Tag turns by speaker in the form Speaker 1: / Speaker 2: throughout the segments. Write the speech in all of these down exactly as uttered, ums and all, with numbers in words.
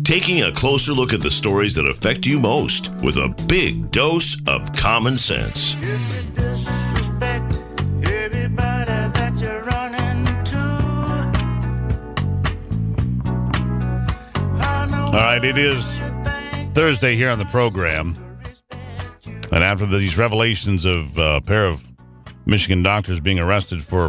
Speaker 1: Taking a closer look at the stories that affect you most with a big dose of common sense.
Speaker 2: All right, it is Thursday here on the program. And after these revelations of a pair of Michigan doctors being arrested for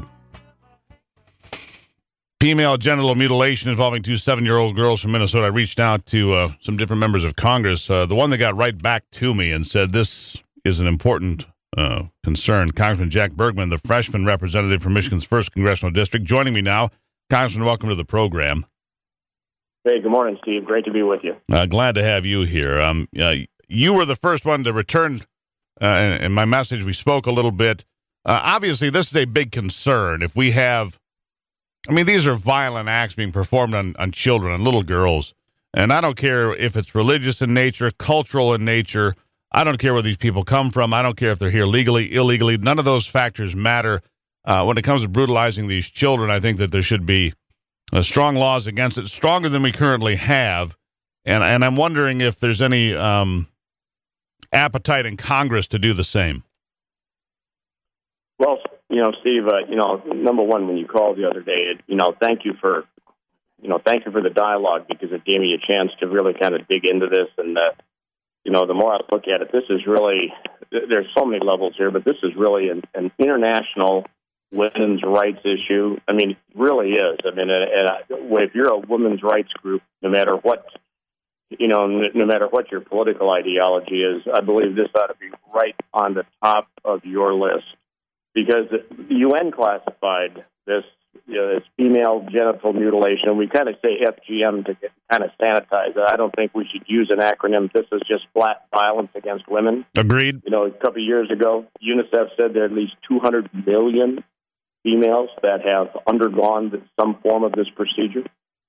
Speaker 2: female genital mutilation involving two seven-year-old girls from Minnesota, I reached out to uh, some different members of Congress. Uh, the one that got right back to me and said this is an important uh, concern, Congressman Jack Bergman, the freshman representative from Michigan's first congressional district, joining me now. Congressman, welcome to the program.
Speaker 3: Hey, good morning, Steve. Great to be with you.
Speaker 2: Uh, glad to have you here. Um, uh, you were the first one to return, uh, in, in my message, we spoke a little bit. Uh, obviously, this is a big concern. If we have, I mean, these are violent acts being performed on, on children, on little girls. And I don't care if it's religious in nature, cultural in nature. I don't care where these people come from. I don't care if they're here legally, illegally. None of those factors matter. Uh, when it comes to brutalizing these children, I think that there should be Uh, strong laws against it, stronger than we currently have, and and I'm wondering if there's any um, appetite in Congress to do the same.
Speaker 3: Well, you know, Steve, uh, you know, number one, when you called the other day, it, you know, thank you for, you know, thank you for the dialogue, because it gave me a chance to really kind of dig into this, and uh, you know, the more I look at it, this is really, there's so many levels here, but this is really an, an international women's rights issue. I mean, it really is. I mean, and, and if you're a women's rights group, no matter what, you know, no matter what your political ideology is, I believe this ought to be right on the top of your list, because the U N classified this, you know, this female genital mutilation. We kind of say F G M to get, kind of sanitize it. I don't think we should use an acronym. This is just flat violence against women.
Speaker 2: Agreed.
Speaker 3: You know, a couple of years ago, UNICEF said there are at least two hundred million females that have undergone some form of this procedure.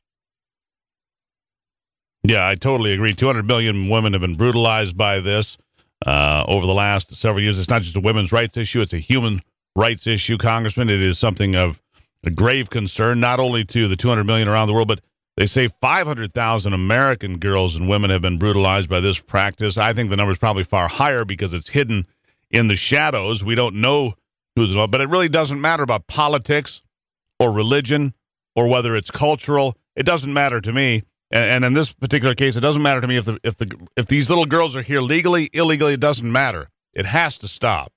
Speaker 2: Yeah, I totally agree. two hundred million women have been brutalized by this uh, over the last several years. It's not just a women's rights issue, it's a human rights issue, Congressman. It is something of a grave concern, not only to the two hundred million around the world, but they say five hundred thousand American girls and women have been brutalized by this practice. I think the number is probably far higher because it's hidden in the shadows. We don't know who's involved, but it really doesn't matter about politics or religion or whether it's cultural. It doesn't matter to me. And, and in this particular case, it doesn't matter to me if the if the if these little girls are here legally, illegally. It doesn't matter. It has to stop.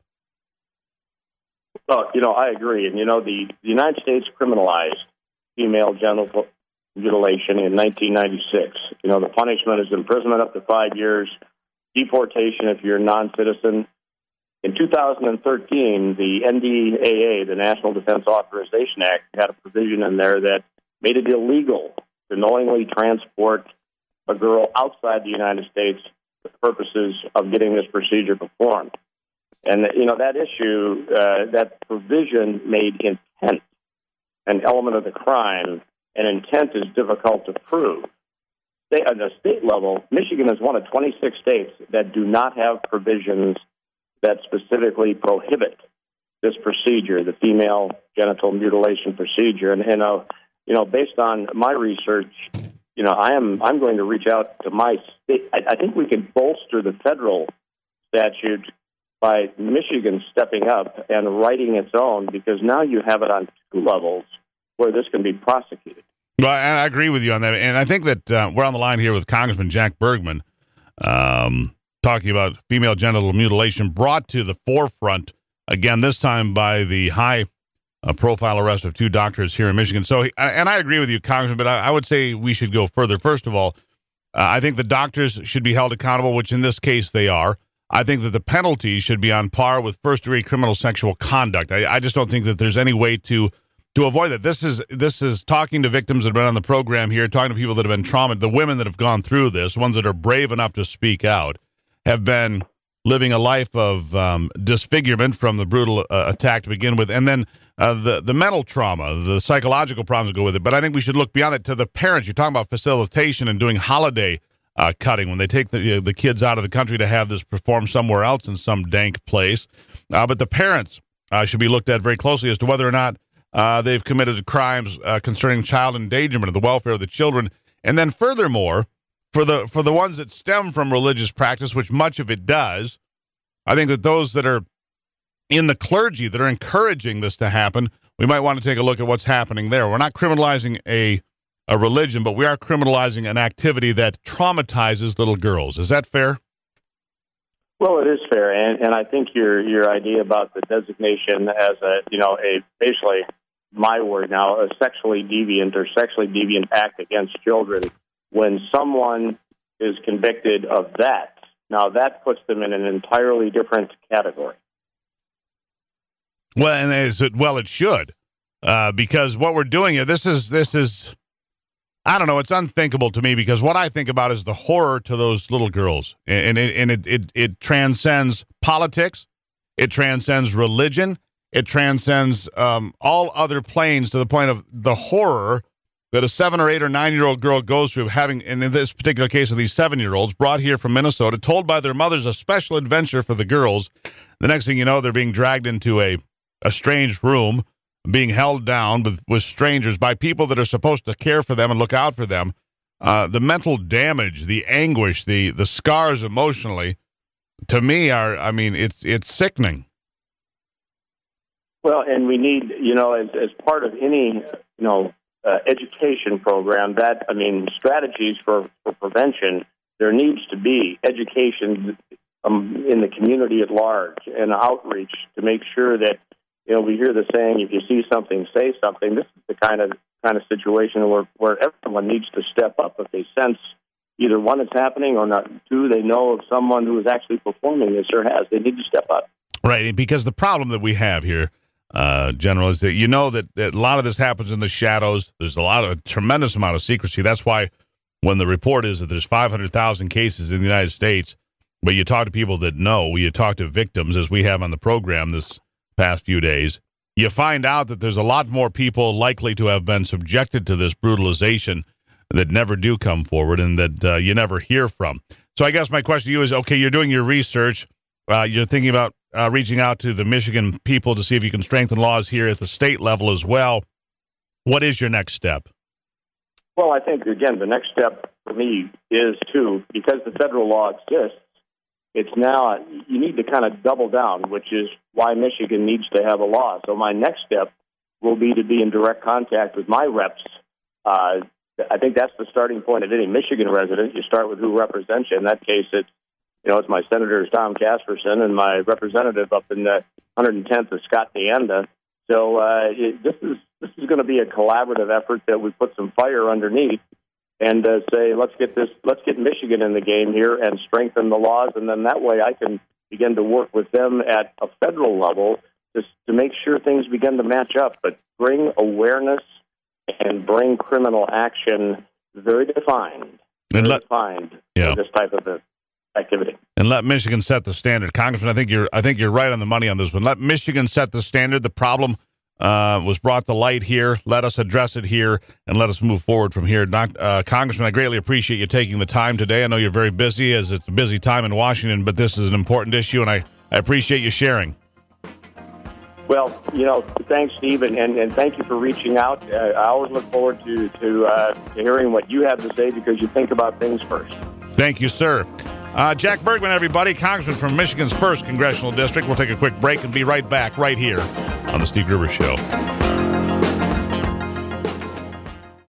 Speaker 3: Well, you know, I agree. And, you know, the, the United States criminalized female genital mutilation in nineteen ninety-six. You know, the punishment is imprisonment up to five years, deportation if you're a non-citizen. In two thousand thirteen, the N D A A, the National Defense Authorization Act, had a provision in there that made it illegal to knowingly transport a girl outside the United States for purposes of getting this procedure performed. And, you know, that issue, uh, that provision made intent an element of the crime, and intent is difficult to prove. They, at the state level, Michigan is one of twenty-six states that do not have provisions that specifically prohibit this procedure, the female genital mutilation procedure. And, and uh, you know, based on my research, you know, I am I'm going to reach out to my state. I, I think we can bolster the federal statute by Michigan stepping up and writing its own, because now you have it on two levels where this can be prosecuted.
Speaker 2: Well, I agree with you on that. And I think that uh, we're on the line here with Congressman Jack Bergman, um, talking about female genital mutilation brought to the forefront, again, this time by the high-profile uh, arrest of two doctors here in Michigan. So, and I agree with you, Congressman, but I, I would say we should go further. First of all, uh, I think the doctors should be held accountable, which in this case they are. I think that the penalty should be on par with first-degree criminal sexual conduct. I, I just don't think that there's any way to to avoid that. This is this is talking to victims that have been on the program here, talking to people that have been traumatized, the women that have gone through this, ones that are brave enough to speak out, have been living a life of um, disfigurement from the brutal uh, attack to begin with, and then uh, the, the mental trauma, the psychological problems that go with it. But I think we should look beyond it to the parents. You're talking about facilitation and doing holiday Uh, cutting when they take the you know, the kids out of the country to have this performed somewhere else in some dank place. Uh, but the parents uh, should be looked at very closely as to whether or not uh, they've committed crimes uh, concerning child endangerment of the welfare of the children. And then furthermore, for the for the ones that stem from religious practice, which much of it does, I think that those that are in the clergy that are encouraging this to happen, we might want to take a look at what's happening there. We're not criminalizing a a religion, but we are criminalizing an activity that traumatizes little girls. Is that fair?
Speaker 3: Well, it is fair, and, and I think your your idea about the designation as a, you know, a basically my word now, a sexually deviant or sexually deviant act against children, when someone is convicted of that, now that puts them in an entirely different category.
Speaker 2: Well, and is it, well, it should, uh, because what we're doing here, this is this is. I don't know. It's unthinkable to me because what I think about is the horror to those little girls, and it and it, it it transcends politics, it transcends religion, it transcends um, all other planes to the point of the horror that a seven or eight or nine year old girl goes through having, and in this particular case of these seven year olds brought here from Minnesota, told by their mothers a special adventure for the girls. The next thing you know, they're being dragged into a a strange room, being held down with, with strangers by people that are supposed to care for them and look out for them. Uh, the mental damage, the anguish, the the scars emotionally, to me are, I mean, it's it's sickening.
Speaker 3: Well, and we need, you know, as, as part of any, you know, uh, education program, that, I mean, strategies for, for prevention, there needs to be education um, in the community at large and outreach to make sure that, you know, we hear the saying, if you see something, say something. This is the kind of kind of situation where, where everyone needs to step up if they sense either one, it's happening, or not, two, they know of someone who is actually performing this or has. They need to step up.
Speaker 2: Right, because the problem that we have here, uh, General, is that you know that, that a lot of this happens in the shadows. There's a lot of a tremendous amount of secrecy. That's why when the report is that there's five hundred thousand cases in the United States, but you talk to people that know, you talk to victims, as we have on the program this past few days, you find out that there's a lot more people likely to have been subjected to this brutalization that never do come forward and that uh, you never hear from. So I guess my question to you is, okay, you're doing your research. Uh, you're thinking about uh, reaching out to the Michigan people to see if you can strengthen laws here at the state level as well. What is your next step?
Speaker 3: Well, I think, again, the next step for me is to, because the federal law exists, it's now, you need to kind of double down, which is why Michigan needs to have a law. So my next step will be to be in direct contact with my reps. Uh, I think that's the starting point of any Michigan resident. You start with who represents you. In that case, it's, you know, it's my senators, Tom Casperson, and my representative up in the one hundred tenth is Scott Deanda. So uh, it, this is this is going to be a collaborative effort that we put some fire underneath and uh, say, let's get this, let's get Michigan in the game here and strengthen the laws, and then that way I can begin to work with them at a federal level to, to make sure things begin to match up, but bring awareness and bring criminal action very defined, very
Speaker 2: and let,
Speaker 3: defined
Speaker 2: yeah.
Speaker 3: for this type of activity.
Speaker 2: And let Michigan set the standard. Congressman, I think you're I think you're right on the money on this one. Let Michigan set the standard. The problem uh, was brought to light here. Let us address it here, and let us move forward from here. Doc, uh, Congressman, I greatly appreciate you taking the time today. I know you're very busy, as it's a busy time in Washington, but this is an important issue, and I, I appreciate you sharing.
Speaker 3: Well, you know, thanks, Steve, and, and, and thank you for reaching out. Uh, I always look forward to, to, uh, to hearing what you have to say because you think about things first.
Speaker 2: Thank you, sir. Uh, Jack Bergman, everybody, Congressman from Michigan's first Congressional District. We'll take a quick break and be right back right here on The Steve Gruber Show.